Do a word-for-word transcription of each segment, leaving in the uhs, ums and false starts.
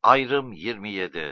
Ayrım yirmi yedi.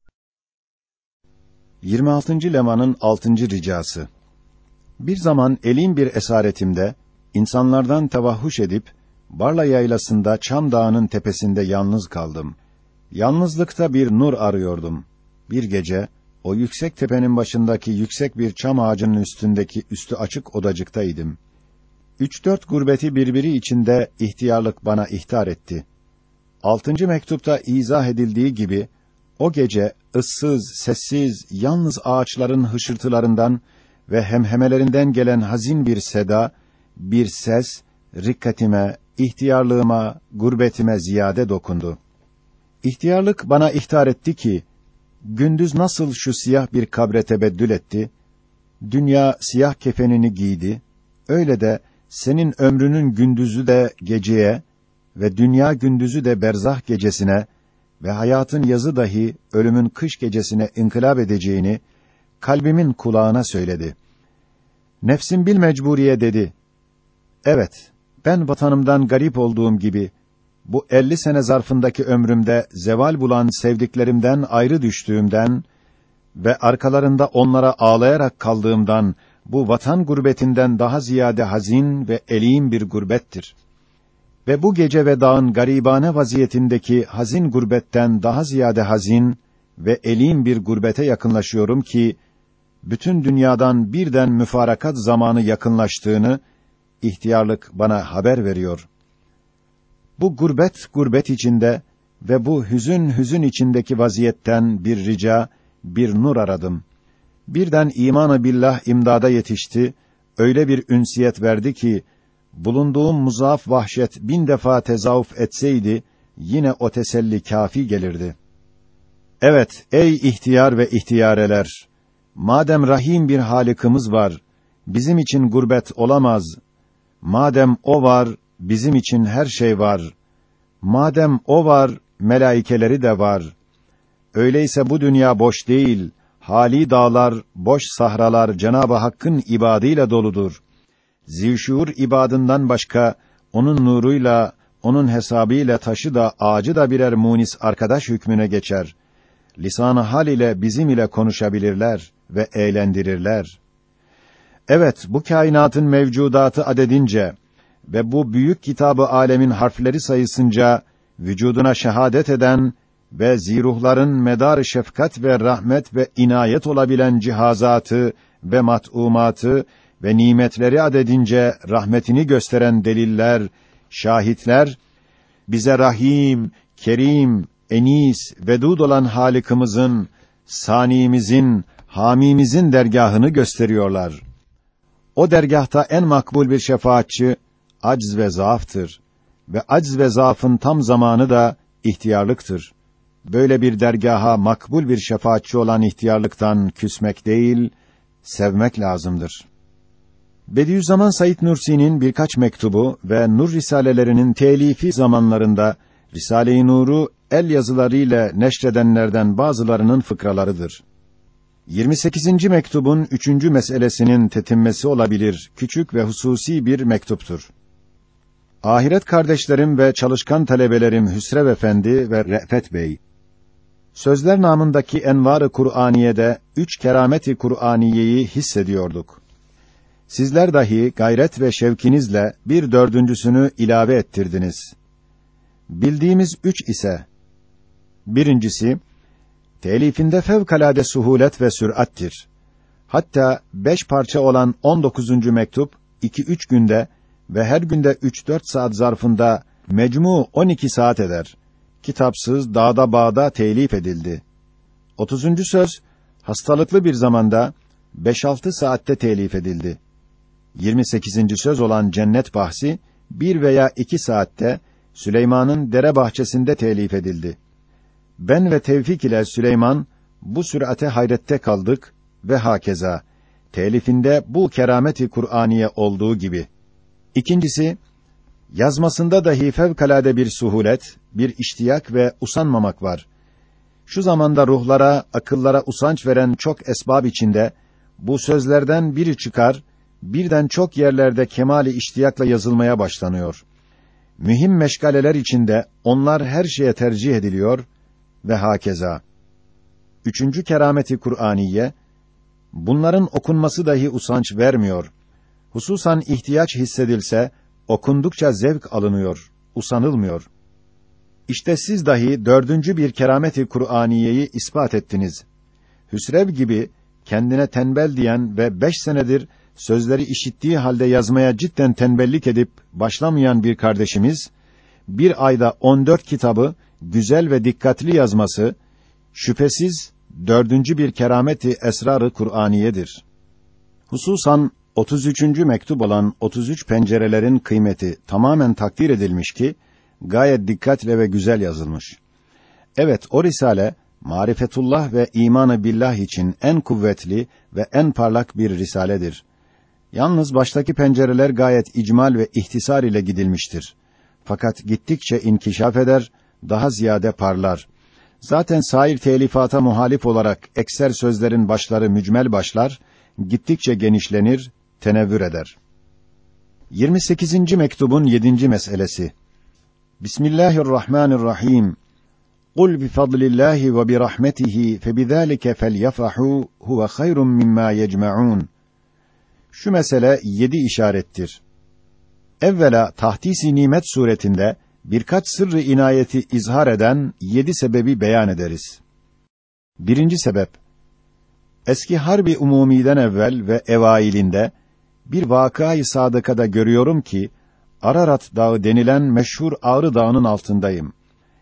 yirmi altıncı lemanın altıncı ricası. Bir zaman elin bir esaretimde, insanlardan tevahhuş edip, Barla yaylasında Çam Dağı'nın tepesinde yalnız kaldım. Yalnızlıkta bir nur arıyordum. Bir gece, o yüksek tepenin başındaki yüksek bir çam ağacının üstündeki üstü açık odacıktaydım. Üç dört gurbeti birbiri içinde ihtiyarlık bana ihtar etti. Altıncı mektupta izah edildiği gibi, o gece ıssız, sessiz, yalnız ağaçların hışırtılarından ve hemhemelerinden gelen hazin bir seda, bir ses, rikkatime, ihtiyarlığıma, gurbetime ziyade dokundu. İhtiyarlık bana ihtar etti ki, gündüz nasıl şu siyah bir kabre tebeddül etti, dünya siyah kefenini giydi, öyle de senin ömrünün gündüzü de geceye ve dünya gündüzü de berzah gecesine ve hayatın yazı dahi ölümün kış gecesine inkılap edeceğini kalbimin kulağına söyledi. Nefsim bil mecburiye dedi. Evet, ben vatanımdan garip olduğum gibi bu elli sene zarfındaki ömrümde zeval bulan sevdiklerimden ayrı düştüğümden ve arkalarında onlara ağlayarak kaldığımdan bu vatan gurbetinden daha ziyade hazin ve elîm bir gurbettir. Ve bu gece vedağın garibane vaziyetindeki hazin gurbetten daha ziyade hazin ve elîm bir gurbete yakınlaşıyorum ki, bütün dünyadan birden müfarakat zamanı yakınlaştığını, ihtiyarlık bana haber veriyor. Bu gurbet, gurbet içinde ve bu hüzün, hüzün içindeki vaziyetten bir rica, bir nur aradım. Birden iman-ı billah imdada yetişti, öyle bir ünsiyet verdi ki, bulunduğum muzaaf vahşet bin defa tezavuf etseydi, yine o teselli kâfi gelirdi. Evet, ey ihtiyar ve ihtiyareler! Madem rahim bir Halık'ımız var, bizim için gurbet olamaz. Madem o var, bizim için her şey var. Madem o var, melaikeleri de var. Öyleyse bu dünya boş değil, hâlî dağlar, boş sahralar Cenab-ı Hakk'ın ibadıyla doludur. Zîşûr ibadından başka, onun nuruyla, onun hesabıyla taşı da, ağacı da birer munis arkadaş hükmüne geçer. Lisan-ı hal ile bizim ile konuşabilirler ve eğlendirirler. Evet, bu kainatın mevcudatı adedince ve bu büyük kitabı âlemin harfleri sayısınca, vücuduna şehadet eden ve ziruhların medar-ı şefkat ve rahmet ve inayet olabilen cihazatı ve mat'umatı ve nimetleri adedince rahmetini gösteren deliller, şahitler, bize Rahim, Kerim, Enis, Vedud olan Halık'ımızın, Sânî'mizin, Hâmî'mizin dergâhını gösteriyorlar. O dergâhta en makbul bir şefaatçi, acz ve zaaftır ve acz ve zaafın tam zamanı da ihtiyarlıktır. Böyle bir dergâha makbul bir şefaatçi olan ihtiyarlıktan küsmek değil, sevmek lazımdır. Bediüzzaman Said Nursi'nin birkaç mektubu ve Nur risalelerinin telifi zamanlarında Risale-i Nur'u el yazılarıyla neşredenlerden bazılarının fıkralarıdır. yirmi sekizinci mektubun üçüncü meselesinin tetimmesi olabilir, küçük ve hususi bir mektuptur. Ahiret kardeşlerim ve çalışkan talebelerim Hüsrev Efendi ve Re'fet Bey, sözler namındaki envar-ı Kur'aniye'de üç kerameti Kur'aniyeyi hissediyorduk. Sizler dahi gayret ve şevkinizle bir dördüncüsünü ilave ettirdiniz. Bildiğimiz üç ise, birincisi, telifinde fevkalade suhulet ve sürattir. Hatta beş parça olan on dokuzuncu mektup, iki üç günde ve her günde üç dört saat zarfında mecmu on iki saat eder. Kitapsız, dağda bağda telif edildi. otuzuncu söz, hastalıklı bir zamanda beş altı saatte telif edildi. yirmi sekizinci söz olan cennet bahsi, bir veya iki saatte Süleyman'ın dere bahçesinde telif edildi. Ben ve Tevfik ile Süleyman, bu sürate hayrette kaldık ve hakeza, telifinde bu kerameti Kur'aniye olduğu gibi. İkincisi, yazmasında dahi fevkalade bir suhulet, bir iştiyak ve usanmamak var. Şu zamanda ruhlara, akıllara usanç veren çok esbab içinde, bu sözlerden biri çıkar, birden çok yerlerde kemali iştiyakla yazılmaya başlanıyor. Mühim meşgaleler içinde onlar her şeye tercih ediliyor ve hakeza. Üçüncü kerameti Kur'aniye, bunların okunması dahi usanç vermiyor. Hususan ihtiyaç hissedilse, okundukça zevk alınıyor, usanılmıyor. İşte siz dahi dördüncü bir kerameti Kur'aniyeyi ispat ettiniz. Hüsrev gibi kendine tembel diyen ve beş senedir sözleri işittiği halde yazmaya cidden tembellik edip başlamayan bir kardeşimiz, bir ayda on dört kitabı güzel ve dikkatli yazması, şüphesiz dördüncü bir kerameti esrar-ı Kur'aniyedir. Hususan otuz üçüncü mektup olan otuz üç pencerelerin kıymeti tamamen takdir edilmiş ki, gayet dikkatle ve güzel yazılmış. Evet, o risale, marifetullah ve imanı billah için en kuvvetli ve en parlak bir risaledir. Yalnız baştaki pencereler gayet icmal ve ihtisar ile gidilmiştir. Fakat gittikçe inkişaf eder, daha ziyade parlar. Zaten sair telifata muhalif olarak ekser sözlerin başları mücmel başlar, gittikçe genişlenir, tenevvür eder. yirmi sekizinci mektubun yedinci meselesi. Bismillahirrahmanirrahim. Kul bifadlillahi ve birahmetihi febizalike felyafrahu huve hayrun mimma yecmaun. Şu mesele yedi işarettir. Evvela tahdis-i nimet suretinde birkaç sırrı inayeti izhar eden yedi sebebi beyan ederiz. Birinci sebep, eski harbi umumiden evvel ve evailinde bir vakâ-i sadıkada görüyorum ki, Ararat Dağı denilen meşhur Ağrı Dağı'nın altındayım.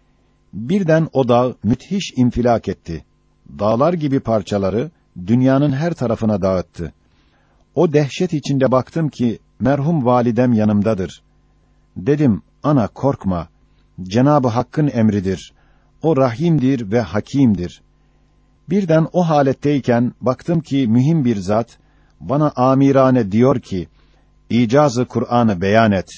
Birden o dağ müthiş infilak etti. Dağlar gibi parçaları dünyanın her tarafına dağıttı. O dehşet içinde baktım ki merhum validem yanımdadır. Dedim, ana korkma. Cenab-ı Hakk'ın emridir. O rahimdir ve hakimdir. Birden o haletteyken baktım ki mühim bir zat bana amirane diyor ki, İcaz-ı Kur'an'ı beyan et.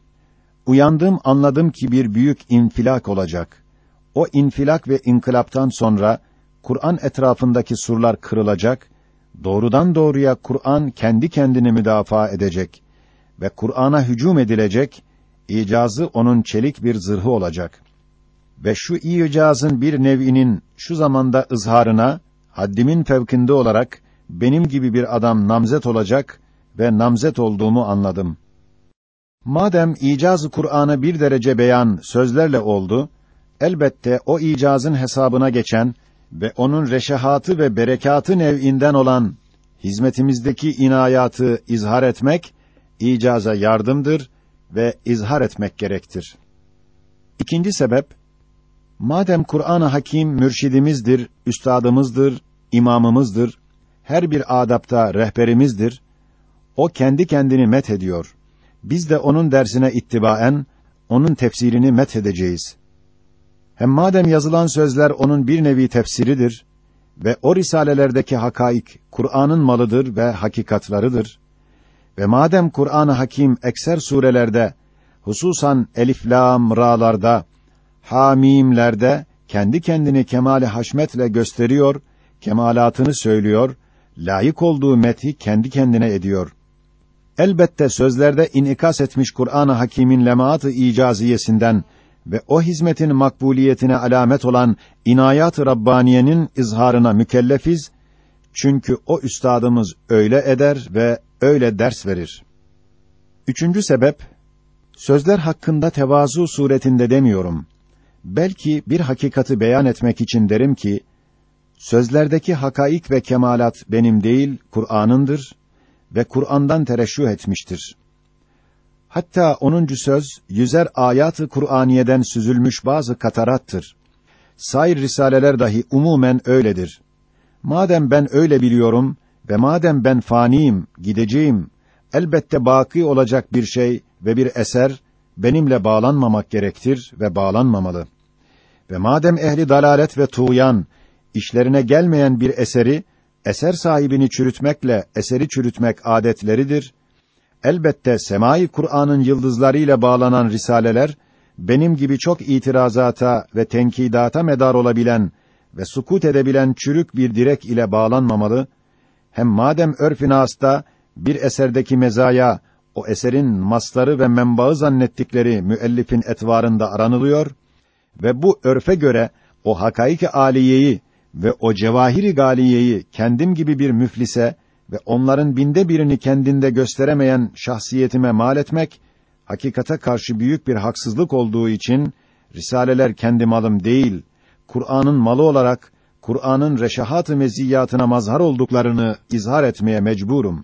Uyandım, anladım ki bir büyük infilak olacak. O infilak ve inkılaptan sonra Kur'an etrafındaki surlar kırılacak, doğrudan doğruya Kur'an kendi kendini müdafaa edecek ve Kur'an'a hücum edilecek, icazı onun çelik bir zırhı olacak. Ve şu icazın bir nev'inin şu zamanda ızharına, haddimin fevkinde olarak, benim gibi bir adam namzet olacak ve namzet olduğumu anladım. Madem icaz-ı Kur'an'ı bir derece beyan sözlerle oldu, elbette o icazın hesabına geçen ve onun reşahatı ve berekatı nev'inden olan hizmetimizdeki inayatı izhar etmek, icaza yardımdır ve izhar etmek gerektir. İkinci sebep, madem Kur'an-ı Hakim mürşidimizdir, üstadımızdır, imamımızdır, her bir adapta rehberimizdir, o kendi kendini met ediyor. Biz de onun dersine ittibaen, onun tefsirini met edeceğiz. Hem madem yazılan sözler onun bir nevi tefsiridir ve o risalelerdeki hakaik Kur'an'ın malıdır ve hakikatlarıdır ve madem Kur'an-ı Hakim ekser surelerde, hususan elif lam ra'larda, ha mimlerde kendi kendini kemale haşmetle gösteriyor, kemalatını söylüyor, layık olduğu methi kendi kendine ediyor. Elbette sözlerde inikas etmiş Kur'an-ı Hakîm'in lemaat-ı icaziyesinden ve o hizmetin makbuliyetine alamet olan inayat-ı Rabbaniye'nin izharına mükellefiz. Çünkü o üstadımız öyle eder ve öyle ders verir. Üçüncü sebep, sözler hakkında tevazu suretinde demiyorum. Belki bir hakikati beyan etmek için derim ki, sözlerdeki hakaik ve kemalat benim değil, Kur'an'ındır ve Kur'an'dan tereşşuh etmiştir. Hatta onuncu söz, yüzer ayat-ı Kur'aniye'den süzülmüş bazı katarattır. Sair risaleler dahi umumen öyledir. Madem ben öyle biliyorum ve madem ben faniyim, gideceğim, elbette baki olacak bir şey ve bir eser, benimle bağlanmamak gerektir ve bağlanmamalı. Ve madem ehli dalalet ve tuğyan, işlerine gelmeyen bir eseri, eser sahibini çürütmekle eseri çürütmek adetleridir, elbette semai Kur'an'ın yıldızlarıyla bağlanan risaleler, benim gibi çok itirazata ve tenkidata medar olabilen ve sukût edebilen çürük bir direk ile bağlanmamalı, hem madem örf-i nâs'ta bir eserdeki mezaya, o eserin mastarı ve menbaı zannettikleri müellifin etvarında aranılıyor ve bu örfe göre o hakaik-i âliyeyi ve o cevahiri galiyeyi kendim gibi bir müflise ve onların binde birini kendinde gösteremeyen şahsiyetime mal etmek, hakikate karşı büyük bir haksızlık olduğu için, risaleler kendi malım değil, Kur'an'ın malı olarak, Kur'an'ın reşahat-ı meziyyatına mazhar olduklarını izhar etmeye mecburum.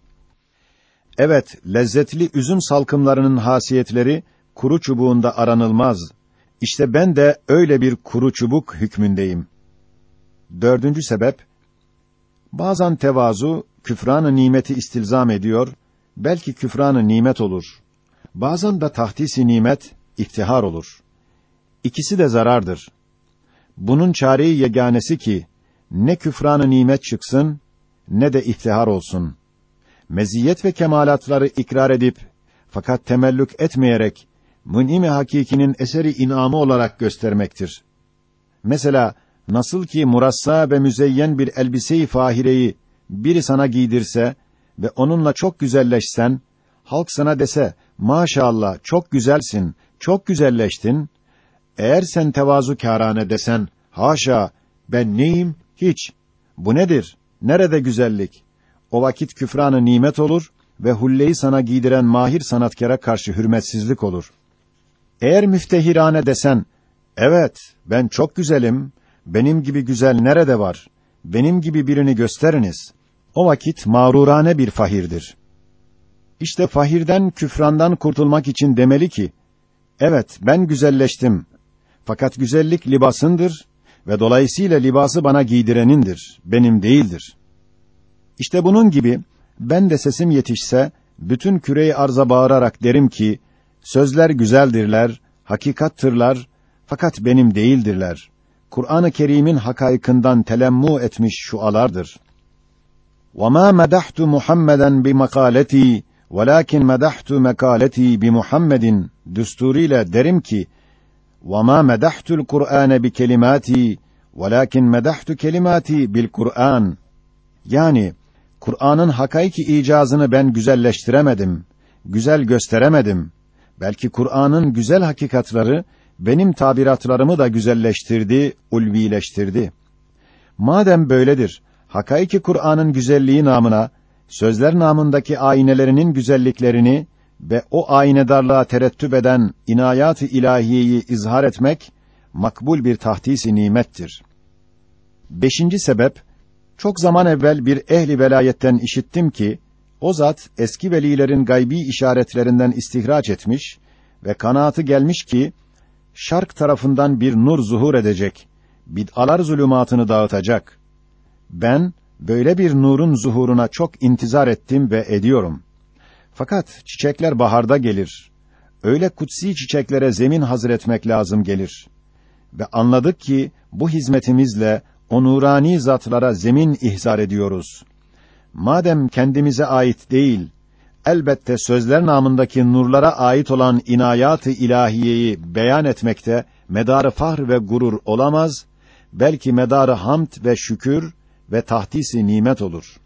Evet, lezzetli üzüm salkımlarının hasiyetleri, kuru çubuğunda aranılmaz. İşte ben de öyle bir kuru çubuk hükmündeyim. Dördüncü sebep, bazen tevazu, küfran-ı nimeti istilzam ediyor, belki küfran-ı nimet olur. Bazen de tahdis-i nimet, iftihar olur. İkisi de zarardır. Bunun çare-i yeganesi ki, ne küfran-ı nimet çıksın, ne de iftihar olsun. Meziyet ve kemalatları ikrar edip, fakat temellük etmeyerek, mün'im-i hakikinin eseri inamı olarak göstermektir. Mesela, nasıl ki murassa ve müzeyyen bir elbise-i fahireyi biri sana giydirse ve onunla çok güzelleşsen, halk sana dese, maşallah çok güzelsin, çok güzelleştin, eğer sen tevazukârâne desen, haşa, ben neyim, hiç, bu nedir, nerede güzellik, o vakit küfran-ı nimet olur ve hulleyi sana giydiren mahir sanatkara karşı hürmetsizlik olur. Eğer müftehirâne desen, evet, ben çok güzelim, benim gibi güzel nerede var, benim gibi birini gösteriniz, o vakit mağrurane bir fahirdir. İşte fahirden, küfrandan kurtulmak için demeli ki, evet, ben güzelleştim, fakat güzellik libasındır ve dolayısıyla libası bana giydirenindir, benim değildir. İşte bunun gibi, ben de sesim yetişse, bütün küre-i arza bağırarak derim ki, sözler güzeldirler, hakikattırlar, fakat benim değildirler. Kur'an-ı Kerim'in hakaykından telemmu etmiş şualardır. وَمَا مَدَحْتُ مُحَمَّدًا بِمَقَالَتِي وَلَكِنْ مَدَحْتُ مَقَالَتِي بِمُحَمَّدٍ düsturuyla derim ki, وَمَا مَدَحْتُ الْقُرْآنَ بِكَلِمَاتِي وَلَكِنْ مَدَحْتُ كَلِمَاتِي بِالْقُرْآنِ yani, Kur'an'ın hakaiki icazını ben güzelleştiremedim, güzel gösteremedim. Belki Kur'an'ın güzel hakikatları, benim tabiratlarımı da güzelleştirdi, ulvileştirdi. Madem böyledir, hakaiki Kur'an'ın güzelliği namına, sözler namındaki aynelerinin güzelliklerini ve o aynedarlığa terettüp eden inayat-ı ilahiyeyi izhar etmek, makbul bir tahdis-i nimettir. Beşinci sebep, çok zaman evvel bir ehli velayetten işittim ki, o zat eski velilerin gaybi işaretlerinden istihraç etmiş ve kanaatı gelmiş ki, şark tarafından bir nur zuhur edecek, bid'alar zulümatını dağıtacak. Ben, böyle bir nurun zuhuruna çok intizar ettim ve ediyorum. Fakat çiçekler baharda gelir. Öyle kutsi çiçeklere zemin hazır etmek lazım gelir. Ve anladık ki, bu hizmetimizle, o nurani zatlara zemin ihzar ediyoruz. Madem kendimize ait değil, elbette sözler namındaki nurlara ait olan inayat-ı ilahiyeyi beyan etmekte medar-ı fahr ve gurur olamaz, belki medar-ı hamd ve şükür ve tahdis-i nimet olur.